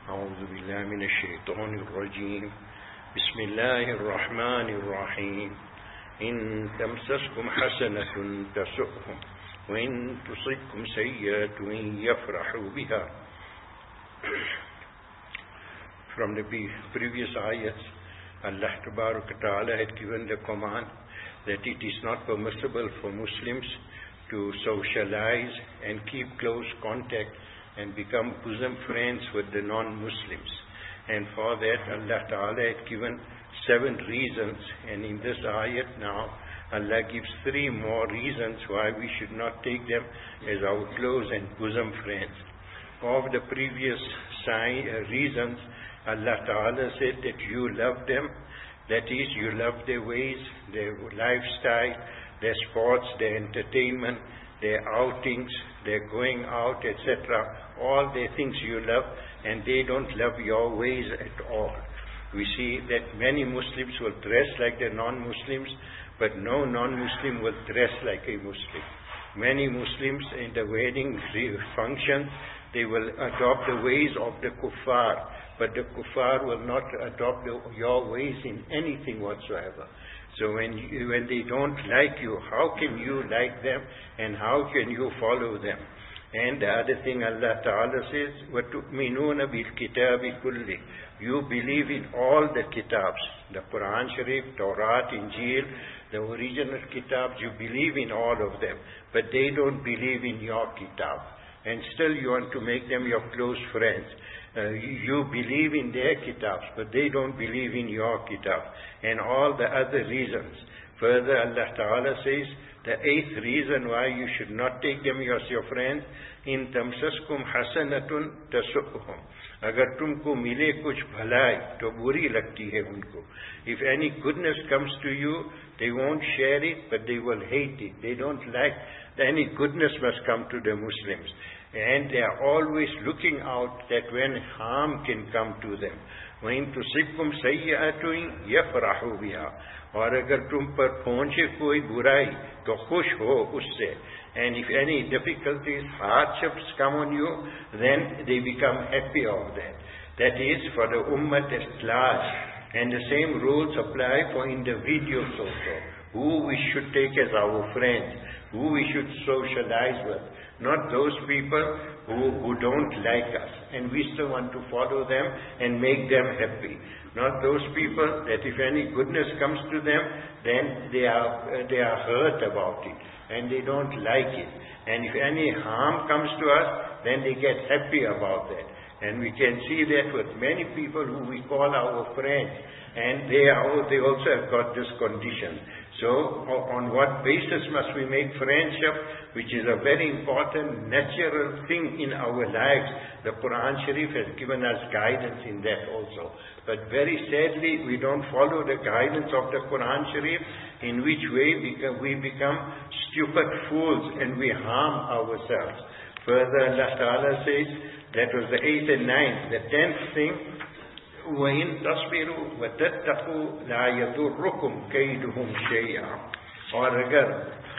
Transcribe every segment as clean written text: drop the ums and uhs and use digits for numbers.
أعوذ بالله من الشيطان الرجيم بسم الله الرحمن الرحيم إن تمسسكم حسنة تسؤهم وإن تصبكم سيئة يفرحوا بها. From the previous ayats, Allah Ta'ala had given the command that it is not permissible for Muslims to socialize and keep close contact and become bosom friends with the non-Muslims. And for that, Allah Ta'ala had given 7 reasons. And in this ayat now, Allah gives 3 more reasons why we should not take them as our close and bosom friends. Of the previous reasons, Allah Ta'ala said that you love them. That is, you love their ways, their lifestyle, their sports, their entertainment, their outings, their going out, etc. All their things you love, and they don't love your ways at all. We see that many Muslims will dress like the non-Muslims, but no non-Muslim will dress like a Muslim. Many Muslims in the wedding function, they will adopt the ways of the kuffar, but the kuffar will not adopt your ways in anything whatsoever. So when they don't like you, how can you like them and how can you follow them? And the other thing Allah Ta'ala says, وَتُؤْمِنُونَ بِالْكِتَابِ كُلِّهِ. You believe in all the kitabs, the Quran Sharif, Torah, Injil, the original kitabs, you believe in all of them, but they don't believe in your kitab. And still you want to make them your close friends. You believe in their kitabs, but they don't believe in your kitab. And all the other reasons. Further, Allah Ta'ala says, the 8th reason why you should not take them as your friends, in tamsaskum hasanatun tasu'hum. Agar tumko mile kuch bhalai, to buri lagti hai unko. If any goodness comes to you, they won't share it, but they will hate it. They don't like any goodness must come to the Muslims. And they are always looking out that when harm can come to them. وَإِن تُصِبْكُمْ سَيِّئَةٌ يَفْرَحُوا بِهَا. और अगर तुम पर पहुंचे कोई बुराई तो खुश हो उससे. And if any difficulties, hardships come on you, then they become happy of that. That is for the ummah at large. And the same rules apply for individuals also. Who we should take as our friends, who we should socialize with. Not those people who don't like us and we still want to follow them and make them happy. Not those people that if any goodness comes to them, then they are hurt about it and they don't like it. And if any harm comes to us, then they get happy about that. And we can see that with many people who we call our friends, and they also have got this condition. So, on what basis must we make friendship, which is a very important natural thing in our lives? The Quran Sharif has given us guidance in that also. But very sadly, we don't follow the guidance of the Quran Sharif, in which way we become stupid fools and we harm ourselves. Further, Allah Ta'ala says, that was the 8th and 9th. The 10th thing, وَإِن تَصْبِرُوا وَتَتَّقُوا لَا يَضُرُّكُمْ كَيْدُهُمْ شَيْئًا. और अगर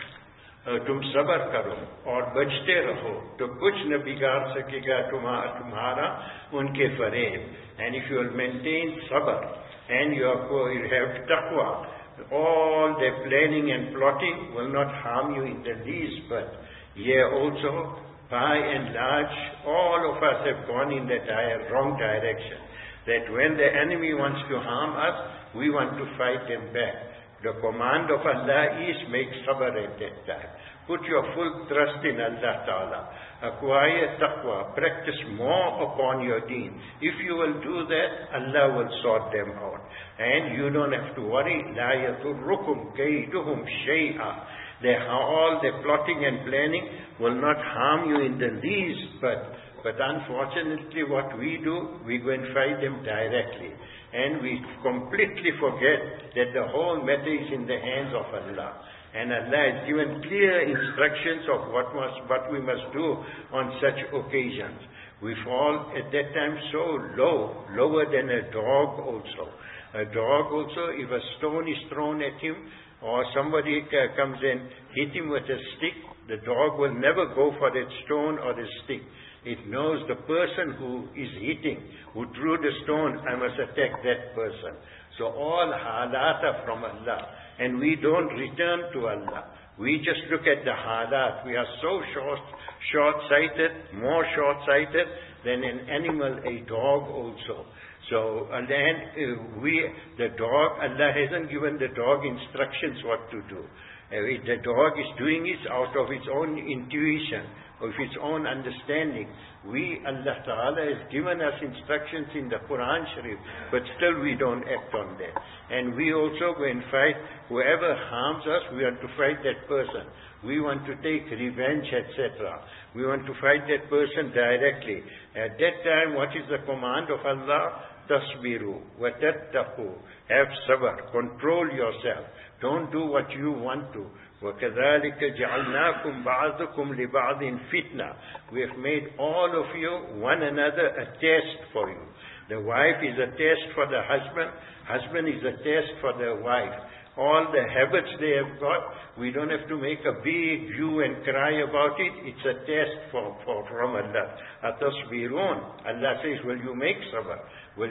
तुम सब्र करो और बचते रहो तो कुछ न बिगाड़ सकेगा तुम्हारा उनके फरेब. And if you will maintain sabr and you have taqwa, all their planning and plotting will not harm you in the least. But here also, by and large, all of us have gone in that wrong direction. That when the enemy wants to harm us, we want to fight them back. The command of Allah is make sabr at that time. Put your full trust in Allah Ta'ala. Acquire taqwa. Practice more upon your deen. If you will do that, Allah will sort them out. And you don't have to worry. لَا يَضُرُّكُمْ كَيْدُهُمْ شَيْئًا. All the plotting and planning will not harm you in the least, but unfortunately what we do, we go and fight them directly. And we completely forget that the whole matter is in the hands of Allah. And Allah has given clear instructions of what we must do on such occasions. We fall at that time so lower than a dog also. A dog also, if a stone is thrown at him, or somebody comes and hit him with a stick, the dog will never go for that stone or the stick. It knows the person who is hitting, who threw the stone, I must attack that person. So all halat are from Allah. And we don't return to Allah. We just look at the halat. We are so short-sighted, more short-sighted than an animal, a dog also. So, and the dog, Allah hasn't given the dog instructions what to do. The dog is doing it out of its own intuition, of its own understanding. Allah Ta'ala has given us instructions in the Quran Sharif, but still we don't act on them. And we also go and fight, whoever harms us, we want to fight that person. We want to take revenge, etc. We want to fight that person directly. At that time, what is the command of Allah? Tasbiru wa tattaqu. Have sabr. Control yourself. Don't do what you want to. وَكَذَلِكَ جَعَلْنَاكُمْ بَعْضُكُمْ لِبَعْضٍ فِتْنَةً. We have made all of you, one another, a test for you. The wife is a test for the husband. Husband is a test for the wife. All the habits they have got, we don't have to make a big view and cry about it. It's a test from Allah. Atasbirun. Allah says, will you make sabr? Will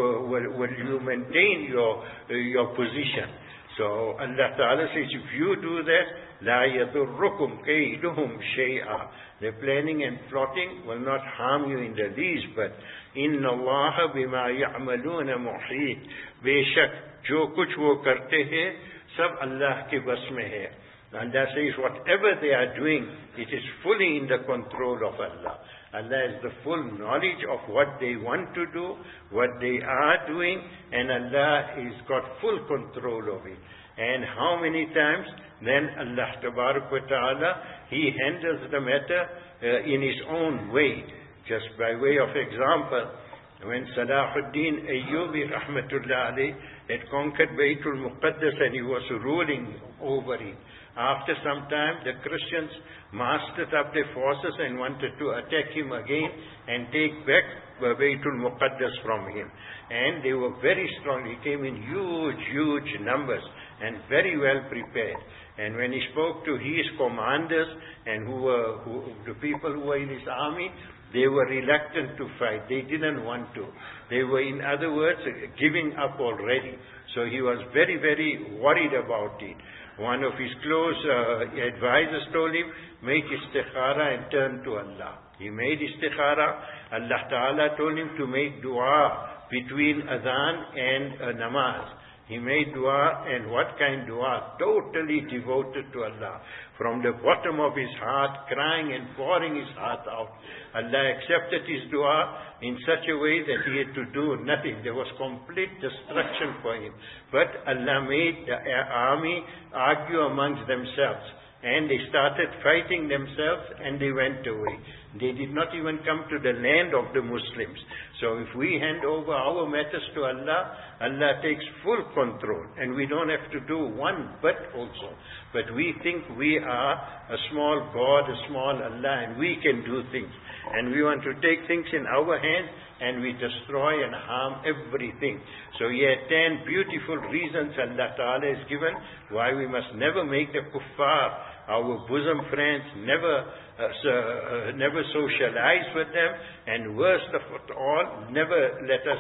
you maintain your position? So Allah Ta'ala says, if you do that, لَا يَضُرُّكُمْ كَيْدُهُمْ شَيْئًا. The planning and plotting will not harm you in the least, but إِنَّ اللَّهَ بِمَا يَعْمَلُونَ مُحِيطٌ. बेशक जो कुछ वो करते हैं सब अल्लाह के बस में है. Allah says, whatever they are doing, it is fully in the control of Allah. Allah has the full knowledge of what they want to do, what they are doing, and Allah has got full control of it. And how many times then Allah Tabarak wa Ta'ala, He handles the matter in His own way. Just by way of example, when Salahuddin Ayyubi Rahmatullah alayh had conquered Baytul Muqaddas and he was ruling over it, after some time, the Christians mastered up their forces and wanted to attack him again and take back Baytul Muqaddas from him. And they were very strong. He came in huge numbers and very well prepared. And when he spoke to his commanders and the people who were in his army, they were reluctant to fight. They didn't want to. They were, in other words, giving up already. So he was very worried about it. One of his close advisors told him, make istikhara and turn to Allah. He made istikhara. Allah Ta'ala told him to make dua between adhan and namaz. He made dua, and what kind dua? Totally devoted to Allah. From the bottom of his heart, crying and pouring his heart out. Allah accepted his dua in such a way that he had to do nothing. There was complete destruction for him. But Allah made the army argue amongst themselves. And they started fighting themselves and they went away. They did not even come to the land of the Muslims. So if we hand over our matters to Allah, Allah takes full control. And we don't have to do one bit also. But we think we are a small God, a small Allah, and we can do things. And we want to take things in our hands and we destroy and harm everything. So here 10 beautiful reasons Allah Ta'ala has given why we must never make the kuffar our bosom friends, never socialize with them, and worst of all, never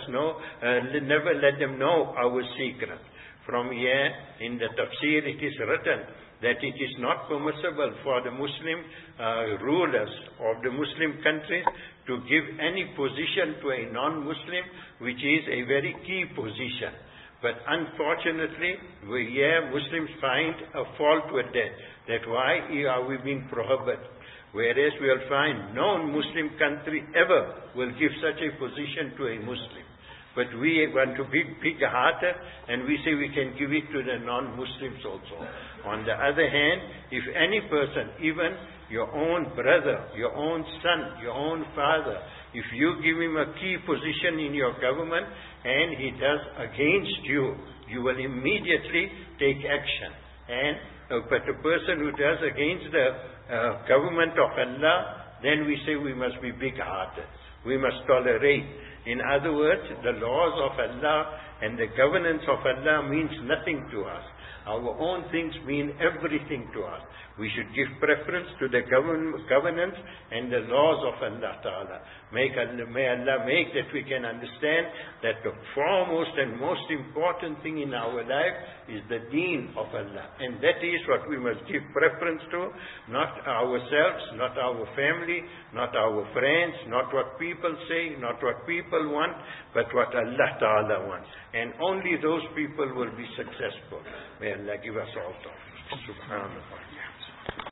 let them know our secret. From here in the tafsir it is written that it is not permissible for the Muslim rulers of the Muslim countries to give any position to a non-Muslim, which is a very key position. But unfortunately, Muslims find a fault with that why are we being prohibited? Whereas we will find no Muslim country ever will give such a position to a Muslim. But we want to be big-hearted and we say we can give it to the non-Muslims also. On the other hand, if any person, even your own brother, your own son, your own father, if you give him a key position in your government and he does against you, you will immediately take action. But the person who does against the government of Allah, then we say we must be big-hearted. We must tolerate. In other words, the laws of Allah and the governance of Allah means nothing to us. Our own things mean everything to us. We should give preference to the governance and the laws of Allah Ta'ala. May Allah make that we can understand that the foremost and most important thing in our life is the deen of Allah. And that is what we must give preference to, not ourselves, not our family, not our friends, not what people say, not what people want, but what Allah Ta'ala wants. And only those people will be successful. May Allah give us all tawfiq. Subhanallah.